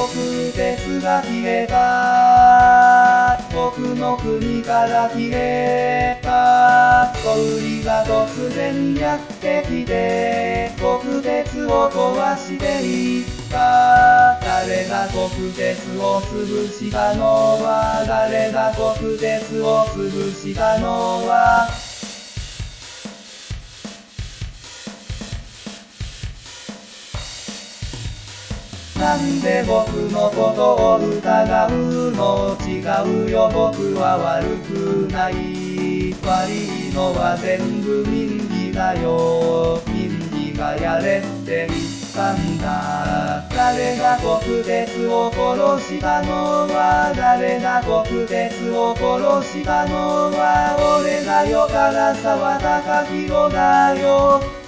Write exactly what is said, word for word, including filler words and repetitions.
国鉄が消えた。僕の国から消えた。小売りが突然やってきて、国鉄を壊していった。誰が国鉄を潰したのは、誰が国鉄を潰したのは。なんで僕のことを疑うの？違うよ、僕は悪くない。悪いのは全部民意だよ。民意がやれって言ったんだ。誰が国鉄を殺したのは？誰が国鉄を殺したのは？俺だよ、唐沢貴博だよ。